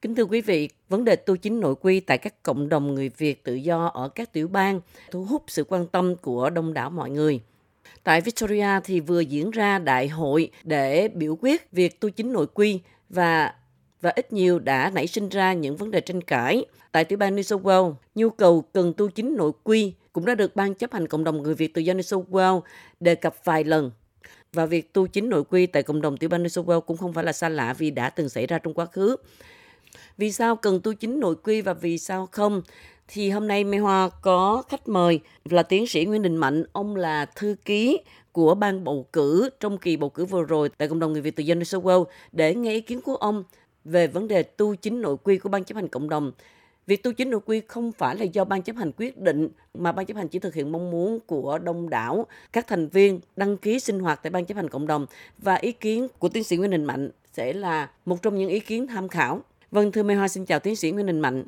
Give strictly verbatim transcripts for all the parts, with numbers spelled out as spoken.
Kính thưa quý vị, vấn đề tu chính nội quy tại các cộng đồng người Việt tự do ở các tiểu bang thu hút sự quan tâm của đông đảo mọi người. Tại Victoria thì vừa diễn ra đại hội để biểu quyết việc tu chính nội quy và và ít nhiều đã nảy sinh ra những vấn đề tranh cãi. Tại tiểu bang New South Wales, nhu cầu cần tu chính nội quy cũng đã được Ban chấp hành cộng đồng người Việt tự do New South Wales đề cập vài lần. Và việc tu chính nội quy tại cộng đồng tiểu bang New South Wales cũng không phải là xa lạ vì đã từng xảy ra trong quá khứ. Vì sao cần tu chính nội quy và vì sao không? Thì hôm nay Mai Hoa có khách mời là tiến sĩ Nguyễn Đình Mạnh. Ông là thư ký của ban bầu cử trong kỳ bầu cử vừa rồi tại cộng đồng người Việt tự do New South Wales để nghe ý kiến của ông về vấn đề tu chính nội quy của ban chấp hành cộng đồng. Việc tu chính nội quy không phải là do ban chấp hành quyết định mà ban chấp hành chỉ thực hiện mong muốn của đông đảo các thành viên đăng ký sinh hoạt tại ban chấp hành cộng đồng, và ý kiến của tiến sĩ Nguyễn Đình Mạnh sẽ là một trong những ý kiến tham khảo. Vâng, thưa Mai Hoa, xin chào tiến sĩ Nguyễn Đình Mạnh.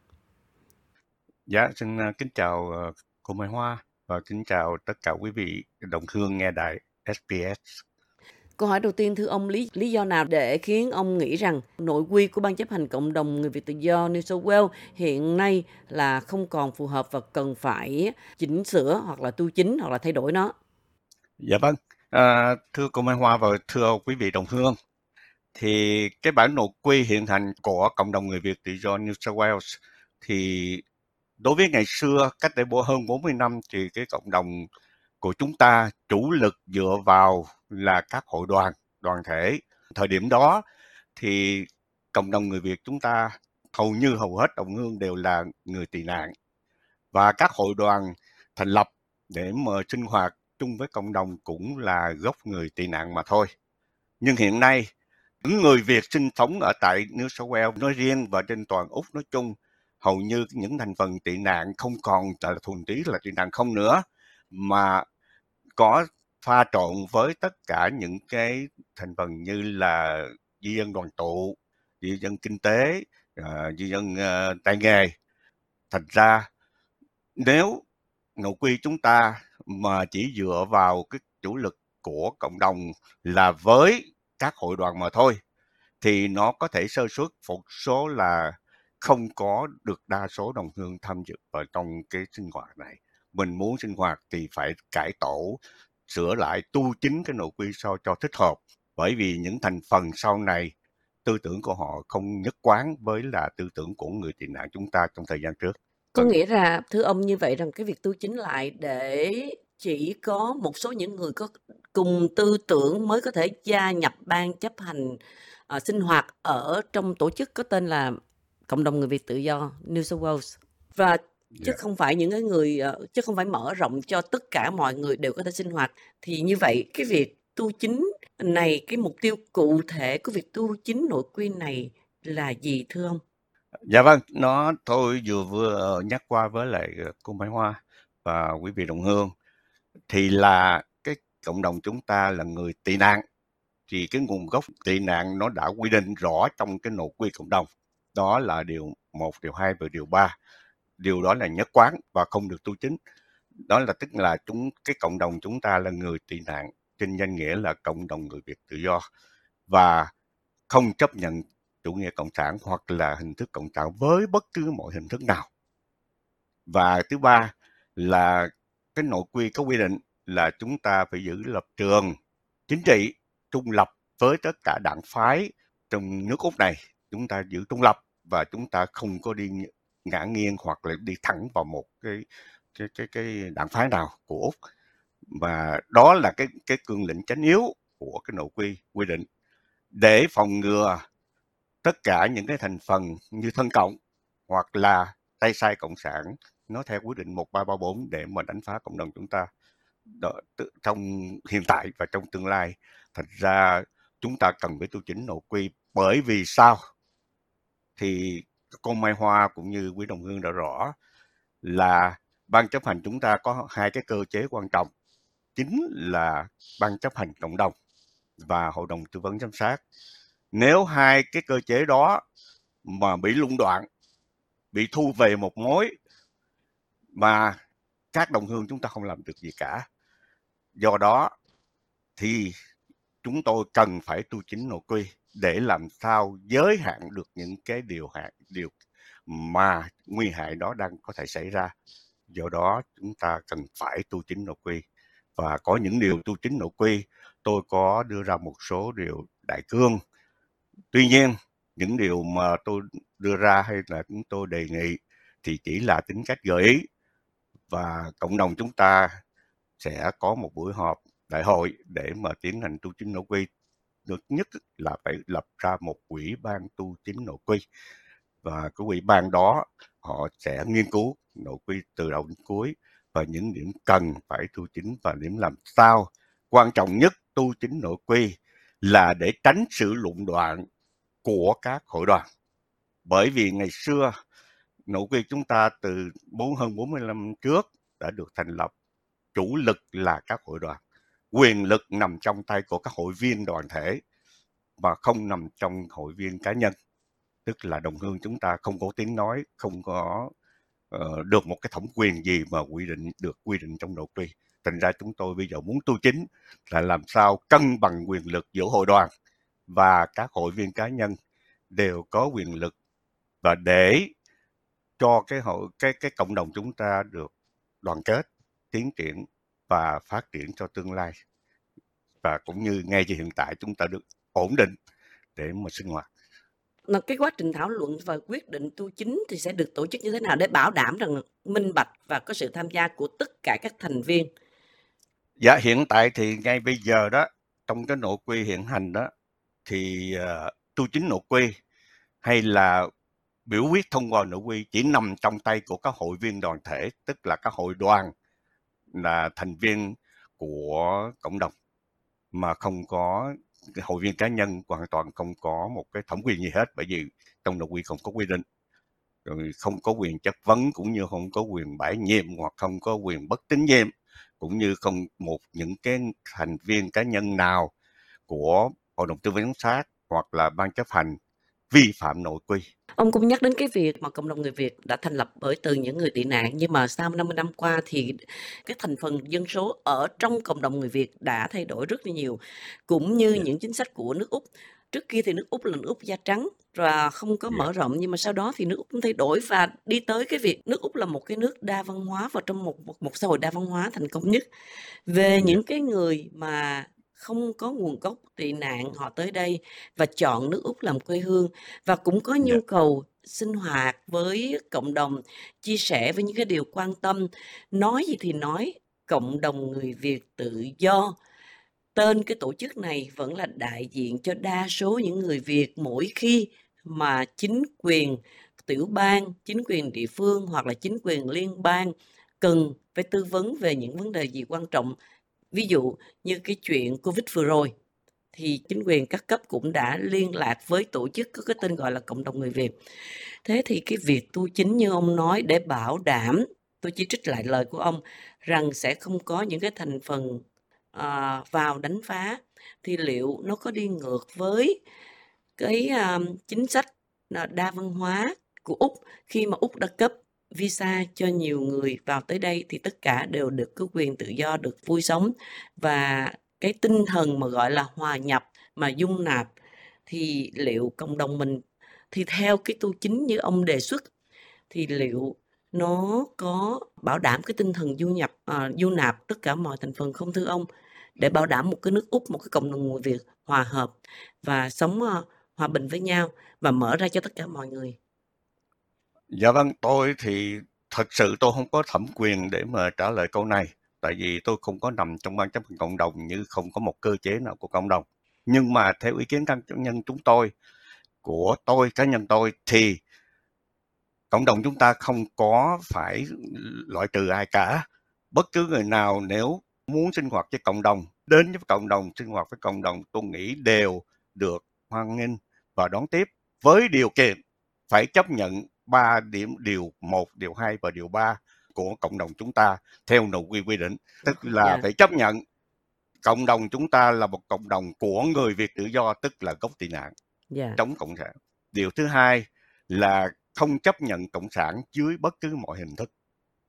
Dạ, xin uh, kính chào uh, cô Mai Hoa và kính chào tất cả quý vị đồng hương nghe đài ét bê ét. Câu hỏi đầu tiên, thưa ông, lý lý do nào để khiến ông nghĩ rằng nội quy của ban chấp hành cộng đồng người Việt tự do New South Wales hiện nay là không còn phù hợp và cần phải chỉnh sửa hoặc là tu chính hoặc là thay đổi nó? Dạ vâng, uh, thưa cô Mai Hoa và thưa quý vị đồng hương, thì cái bản nội quy hiện hành của cộng đồng người Việt tự do New South Wales thì đối với ngày xưa, cách đây hơn bốn mươi năm, thì cái cộng đồng của chúng ta chủ lực dựa vào là các hội đoàn, đoàn thể. Thời điểm đó thì cộng đồng người Việt chúng ta hầu như hầu hết đồng hương đều là người tị nạn, và các hội đoàn thành lập để mà sinh hoạt chung với cộng đồng cũng là gốc người tị nạn mà thôi. Nhưng hiện nay, những người Việt sinh sống ở tại New South Wales nói riêng và trên toàn Úc nói chung, hầu như những thành phần tị nạn không còn là thuần túy là tị nạn không nữa, mà có pha trộn với tất cả những cái thành phần như là di dân đoàn tụ, di dân kinh tế, uh, di dân uh, tay nghề. Thành ra nếu nội quy chúng ta mà chỉ dựa vào cái chủ lực của cộng đồng là với các hội đoàn mà thôi, thì nó có thể sơ suất một số là không có được đa số đồng hương tham dự vào trong cái sinh hoạt này. Mình muốn sinh hoạt thì phải cải tổ, sửa lại, tu chính cái nội quy sao cho thích hợp, bởi vì những thành phần sau này tư tưởng của họ không nhất quán với là tư tưởng của người tị nạn chúng ta trong thời gian trước. Có nghĩa là, thưa ông, như vậy rằng cái việc tu chính lại để chỉ có một số những người có cùng tư tưởng mới có thể gia nhập ban chấp hành uh, sinh hoạt ở trong tổ chức có tên là cộng đồng người Việt tự do New South Wales, và chứ Yeah. không phải những cái người uh, chứ không phải mở rộng cho tất cả mọi người đều có thể sinh hoạt. Thì như vậy cái việc tu chính này, cái mục tiêu cụ thể của việc tu chính nội quy này là gì, thưa ông? Dạ vâng, nó tôi vừa vừa nhắc qua với lại cô Mai Hoa và quý vị đồng hương, thì là cái cộng đồng chúng ta là người tị nạn, thì cái nguồn gốc tị nạn nó đã quy định rõ trong cái nội quy cộng đồng. Đó là điều một, điều hai và điều ba. Điều đó là nhất quán và không được tu chính. Đó là tức là chúng cái cộng đồng chúng ta là người tị nạn trên danh nghĩa là cộng đồng người Việt tự do, và không chấp nhận chủ nghĩa cộng sản hoặc là hình thức cộng sản với bất cứ mọi hình thức nào. Và thứ ba là cái nội quy có quy định là chúng ta phải giữ lập trường chính trị trung lập với tất cả đảng phái trong nước Úc này. Chúng ta giữ trung lập và chúng ta không có đi ngả nghiêng hoặc là đi thẳng vào một cái cái cái cái đảng phái nào của Úc. Và đó là cái cái cương lĩnh chánh yếu của cái nội quy quy định để phòng ngừa tất cả những cái thành phần như thân cộng hoặc là tay sai cộng sản nó theo quyết định một ba ba bốn để mà đánh phá cộng đồng chúng ta đó, trong hiện tại và trong tương lai. Thật ra chúng ta cần phải tu chỉnh nội quy, bởi vì sao thì cô Mai Hoa cũng như quý đồng hương đã rõ là ban chấp hành chúng ta có hai cái cơ chế quan trọng, chính là ban chấp hành cộng đồng và hội đồng tư vấn giám sát. Nếu hai cái cơ chế đó mà bị lũng đoạn, bị thu về một mối mà các đồng hương chúng ta không làm được gì cả. Do đó thì chúng tôi cần phải tu chỉnh nội quy để làm sao giới hạn được những cái điều hạn điều mà nguy hại đó đang có thể xảy ra. Do đó chúng ta cần phải tu chính nội quy, và có những điều tu chính nội quy tôi có đưa ra một số điều đại cương. Tuy nhiên những điều mà tôi đưa ra hay là chúng tôi đề nghị thì chỉ là tính cách gợi ý, và cộng đồng chúng ta sẽ có một buổi họp đại hội để mà tiến hành tu chính nội quy. Được nhất là phải lập ra một ủy ban tu chính nội quy, và cái ủy ban đó họ sẽ nghiên cứu nội quy từ đầu đến cuối và những điểm cần phải tu chính và điểm làm sao. Quan trọng nhất tu chính nội quy là để tránh sự lũng đoạn của các hội đoàn. Bởi vì ngày xưa nội quy chúng ta từ bốn hơn bốn mươi năm trước đã được thành lập, chủ lực là các hội đoàn, quyền lực nằm trong tay của các hội viên đoàn thể và không nằm trong hội viên cá nhân. Tức là đồng hương chúng ta không có tiếng nói, không có uh, được một cái thẩm quyền gì mà quy định được quy định trong nội quy. Thành ra chúng tôi bây giờ muốn tu chính là làm sao cân bằng quyền lực giữa hội đoàn và các hội viên cá nhân đều có quyền lực, và để cho cái hội cái cái cộng đồng chúng ta được đoàn kết, tiến triển và phát triển cho tương lai, và cũng như ngay như hiện tại chúng ta được ổn định để mà sinh hoạt. Cái quá trình thảo luận và quyết định tu chính thì sẽ được tổ chức như thế nào để bảo đảm rằng minh bạch và có sự tham gia của tất cả các thành viên? Dạ, hiện tại thì ngay bây giờ đó, trong cái nội quy hiện hành đó, thì uh, tu chính nội quy hay là biểu quyết thông qua nội quy chỉ nằm trong tay của các hội viên đoàn thể, tức là các hội đoàn là thành viên của cộng đồng, mà không có hội viên cá nhân hoàn toàn không có một cái thẩm quyền gì hết, bởi vì trong nội quy không có quy định, rồi không có quyền chất vấn, cũng như không có quyền bãi nhiệm hoặc không có quyền bất tín nhiệm, cũng như không một những cái thành viên cá nhân nào của hội đồng tư vấn giám sát hoặc là ban chấp hành vi phạm nội quy. Ông cũng nhắc đến cái việc mà cộng đồng người Việt đã thành lập bởi từ những người tị nạn, nhưng mà sau năm mươi năm qua thì cái thành phần dân số ở trong cộng đồng người Việt đã thay đổi rất là nhiều, cũng như Yeah. những chính sách của nước Úc. Trước kia thì nước Úc là nước Úc da trắng và không có Yeah. mở rộng, nhưng mà sau đó thì nước Úc cũng thay đổi và đi tới cái việc nước Úc là một cái nước đa văn hóa và trong một một, một xã hội đa văn hóa thành công nhất. Về Yeah. những cái người mà không có nguồn gốc tị nạn, họ tới đây và chọn nước Úc làm quê hương và cũng có nhu Yeah. cầu sinh hoạt với cộng đồng, chia sẻ với những cái điều quan tâm. Nói gì thì nói, cộng đồng người Việt tự do, tên cái tổ chức này vẫn là đại diện cho đa số những người Việt mỗi khi mà chính quyền tiểu bang, chính quyền địa phương hoặc là chính quyền liên bang cần phải tư vấn về những vấn đề gì quan trọng. Ví dụ như cái chuyện Covid vừa rồi, thì chính quyền các cấp cũng đã liên lạc với tổ chức có cái tên gọi là cộng đồng người Việt. Thế thì cái việc tu chính như ông nói để bảo đảm, tôi chỉ trích lại lời của ông, rằng sẽ không có những cái thành phần à, vào đánh phá, thì liệu nó có đi ngược với cái à, chính sách đa văn hóa của Úc, khi mà Úc đã cấp visa cho nhiều người vào tới đây thì tất cả đều được có quyền tự do, được vui sống, và cái tinh thần mà gọi là hòa nhập mà dung nạp, thì liệu cộng đồng mình thì theo cái tu chính như ông đề xuất thì liệu nó có bảo đảm cái tinh thần du nhập à, du nạp tất cả mọi thành phần không thưa ông, để bảo đảm một cái nước Úc, một cái cộng đồng người Việt hòa hợp và sống uh, hòa bình với nhau và mở ra cho tất cả mọi người? Dạ vâng, tôi thì thật sự tôi không có thẩm quyền để mà trả lời câu này, tại vì tôi không có nằm trong ban chấp hành cộng đồng, như không có một cơ chế nào của cộng đồng. Nhưng mà theo ý kiến cá nhân chúng tôi, của tôi, cá nhân tôi, thì cộng đồng chúng ta không có phải loại trừ ai cả. Bất cứ người nào nếu muốn sinh hoạt với cộng đồng, đến với cộng đồng, sinh hoạt với cộng đồng, tôi nghĩ đều được hoan nghênh và đón tiếp, với điều kiện phải chấp nhận ba điểm, điều một, điều hai và điều ba của cộng đồng chúng ta theo nội quy quy định. Tức là Yeah. phải chấp nhận cộng đồng chúng ta là một cộng đồng của người Việt tự do, tức là gốc tị nạn, Yeah. chống cộng sản. Điều thứ hai là không chấp nhận cộng sản dưới bất cứ mọi hình thức.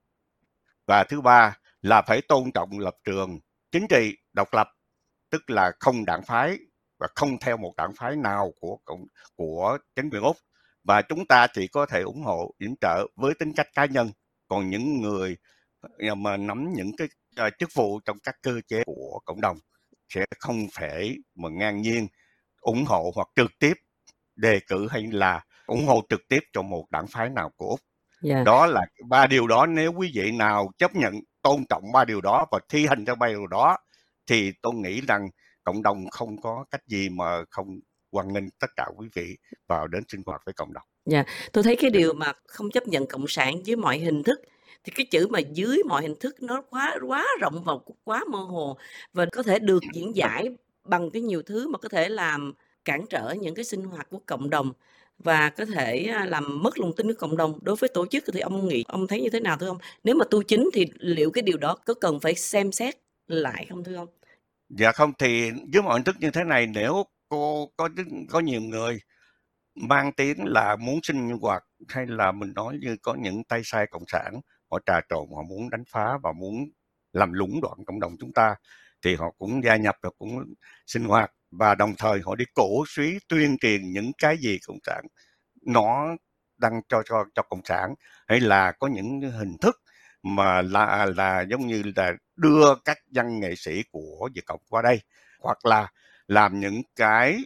Và thứ ba là phải tôn trọng lập trường chính trị độc lập, tức là không đảng phái, và không theo một đảng phái nào của cộng của chính quyền Úc, và chúng ta chỉ có thể ủng hộ yểm trợ với tính cách cá nhân. Còn những người mà nắm những cái uh, chức vụ trong các cơ chế của cộng đồng sẽ không thể mà ngang nhiên ủng hộ hoặc trực tiếp đề cử hay là ủng hộ trực tiếp cho một đảng phái nào của Úc. Yeah. Đó là ba điều đó. Nếu quý vị nào chấp nhận tôn trọng ba điều đó và thi hành theo ba điều đó thì tôi nghĩ rằng cộng đồng không có cách gì mà không hoan nghênh tất cả quý vị vào đến sinh hoạt với cộng đồng. Dạ, tôi thấy cái điều mà không chấp nhận cộng sản dưới mọi hình thức, thì cái chữ mà dưới mọi hình thức nó quá quá rộng và quá mơ hồ, và có thể được diễn giải bằng cái nhiều thứ mà có thể làm cản trở những cái sinh hoạt của cộng đồng và có thể à, làm mất lòng tin của cộng đồng. Đối với tổ chức thì ông nghĩ, ông thấy như thế nào thưa ông? Nếu mà tu chính thì liệu cái điều đó có cần phải xem xét lại không thưa ông? Dạ không, thì dưới mọi hình thức như thế này, nếu cô có có nhiều người mang tiếng là muốn sinh hoạt, hay là mình nói như có những tay sai cộng sản, họ trà trộn, họ muốn đánh phá và muốn làm lũng đoạn cộng đồng chúng ta, thì họ cũng gia nhập và cũng sinh hoạt, và đồng thời họ đi cổ suý tuyên truyền những cái gì cộng sản nó đăng cho cho cho cộng sản, hay là có những hình thức mà là là giống như là đưa các văn nghệ sĩ của Việt Cộng qua đây, hoặc là làm những cái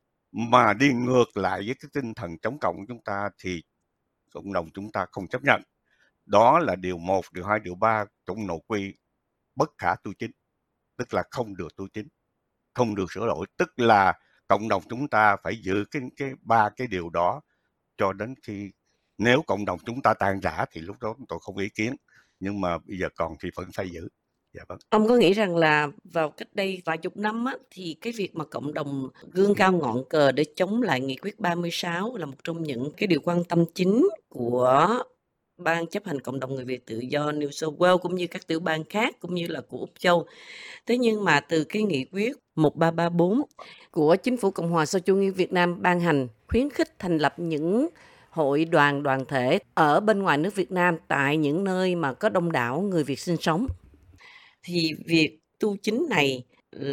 mà đi ngược lại với cái tinh thần chống cộng của chúng ta, thì cộng đồng chúng ta không chấp nhận. Đó là điều một, điều hai, điều ba trong nội quy bất khả tu chính, tức là không được tu chính, không được sửa đổi, tức là cộng đồng chúng ta phải giữ cái cái ba cái điều đó cho đến khi, nếu cộng đồng chúng ta tan rã thì lúc đó tôi không ý kiến, nhưng mà bây giờ còn thì vẫn phải giữ. Dạ vâng. Ông có nghĩ rằng là vào cách đây vài chục năm á, thì cái việc mà cộng đồng gương cao ngọn cờ để chống lại nghị quyết ba mươi sáu là một trong những cái điều quan tâm chính của Ban chấp hành cộng đồng người Việt tự do New South Wales cũng như các tiểu bang khác cũng như là của Úc Châu. Thế nhưng mà từ cái nghị quyết một ba ba bốn của Chính phủ Cộng hòa xã hội chủ nghĩa Việt Nam ban hành khuyến khích thành lập những hội đoàn đoàn thể ở bên ngoài nước Việt Nam tại những nơi mà có đông đảo người Việt sinh sống, thì việc tu chính này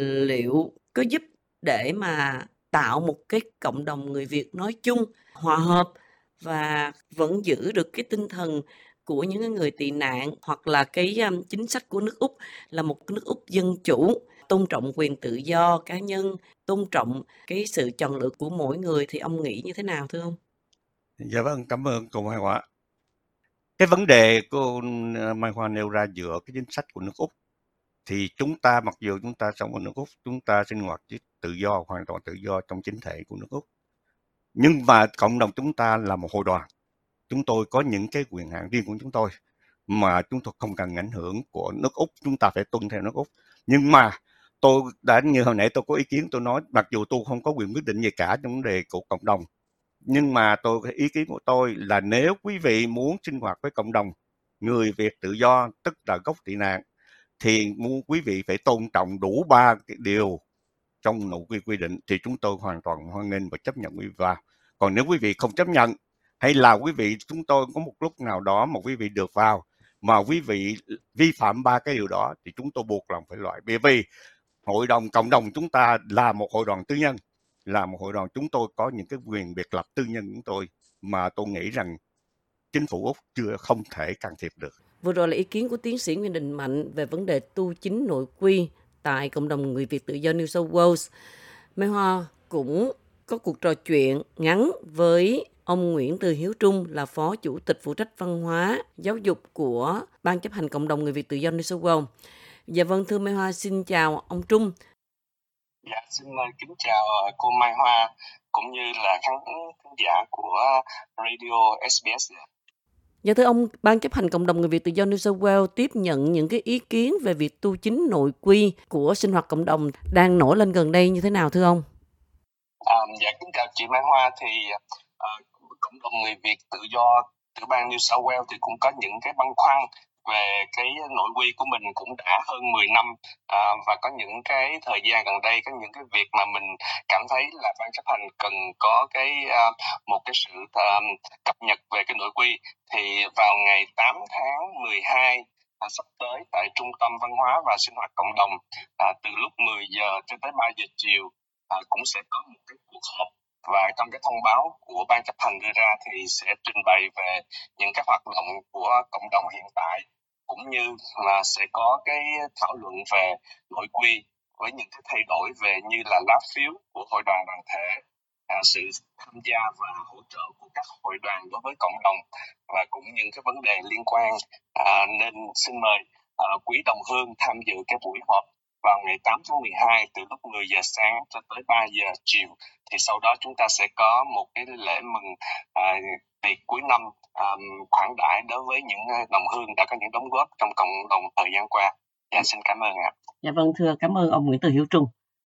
liệu có giúp để mà tạo một cái cộng đồng người Việt nói chung hòa hợp và vẫn giữ được cái tinh thần của những người tị nạn, hoặc là cái um, chính sách của nước Úc là một nước Úc dân chủ, tôn trọng quyền tự do cá nhân, tôn trọng cái sự chọn lựa của mỗi người, thì ông nghĩ như thế nào thưa ông? Dạ vâng, cảm ơn cô Mai Hoa. Cái vấn đề cô Mai Hoa nêu ra dựa cái chính sách của nước Úc, thì chúng ta mặc dù chúng ta sống ở nước Úc, chúng ta sinh hoạt tự do, hoàn toàn tự do trong chính thể của nước Úc, nhưng mà cộng đồng chúng ta là một hội đoàn, chúng tôi có những cái quyền hạn riêng của chúng tôi mà chúng tôi không cần ảnh hưởng của nước Úc, chúng ta phải tuân theo nước Úc. Nhưng mà tôi đã, như hồi nãy tôi có ý kiến, tôi nói mặc dù tôi không có quyền quyết định gì cả trong vấn đề của cộng đồng, nhưng mà tôi ý kiến của tôi là nếu quý vị muốn sinh hoạt với cộng đồng người Việt tự do, tức là gốc tị nạn, thì muốn quý vị phải tôn trọng đủ ba cái điều trong nội quy quy định, thì chúng tôi hoàn toàn hoan nghênh và chấp nhận quý vị vào. Còn nếu quý vị không chấp nhận, hay là quý vị chúng tôi có một lúc nào đó mà quý vị được vào mà quý vị vi phạm ba cái điều đó, thì chúng tôi buộc lòng phải loại. Bởi vì hội đồng cộng đồng chúng ta là một hội đoàn tư nhân, là một hội đoàn, chúng tôi có những cái quyền biệt lập tư nhân của chúng tôi mà tôi nghĩ rằng chính phủ Úc chưa không thể can thiệp được. Vừa rồi là ý kiến của tiến sĩ Nguyễn Đình Mạnh về vấn đề tu chính nội quy tại cộng đồng người Việt tự do New South Wales. Mai Hoa cũng có cuộc trò chuyện ngắn với ông Nguyễn Từ Hiếu Trung, là Phó Chủ tịch phụ trách văn hóa, giáo dục của Ban chấp hành cộng đồng người Việt tự do New South Wales. Dạ vâng, thưa Mai Hoa, xin chào ông Trung. Dạ, xin kính chào cô Mai Hoa cũng như là khán, khán giả của Radio ét bê ét. Dạ thưa ông, Ban chấp hành cộng đồng người Việt tự do New South Wales tiếp nhận những cái ý kiến về việc tu chính nội quy của sinh hoạt cộng đồng đang nổi lên gần đây như thế nào thưa ông? À, dạ kính chào chị Mai Hoa, thì uh, cộng đồng người Việt tự do tiểu bang New South Wales thì cũng có những cái băn khoăn về cái nội quy của mình cũng đã hơn mười năm, à, và có những cái thời gian gần đây có những cái việc mà mình cảm thấy là ban chấp hành cần có cái uh, một cái sự uh, cập nhật về cái nội quy. Thì vào ngày tám tháng mười hai à, sắp tới tại Trung tâm Văn hóa và Sinh hoạt Cộng đồng, à, từ lúc mười giờ cho tới ba giờ chiều, à, cũng sẽ có một cái cuộc họp, và trong cái thông báo của ban chấp hành đưa ra thì sẽ trình bày về những cái hoạt động của cộng đồng hiện tại, cũng như là sẽ có cái thảo luận về nội quy với những cái thay đổi về như là lá phiếu của hội đoàn đoàn thể, à, sự tham gia và hỗ trợ của các hội đoàn đối với cộng đồng, và cũng những cái vấn đề liên quan, à, nên xin mời à, quý đồng hương tham dự cái buổi họp vào ngày tám tháng mười hai từ lúc mười giờ sáng cho tới ba giờ chiều. Thì sau đó chúng ta sẽ có một cái lễ mừng à, tiệc cuối năm à, khoản đãi đối với những đồng hương đã có những đóng góp trong cộng đồng thời gian qua. Dạ, xin cảm ơn ạ. Dạ vâng, thưa cảm ơn ông Nguyễn Từ Hiếu Trung.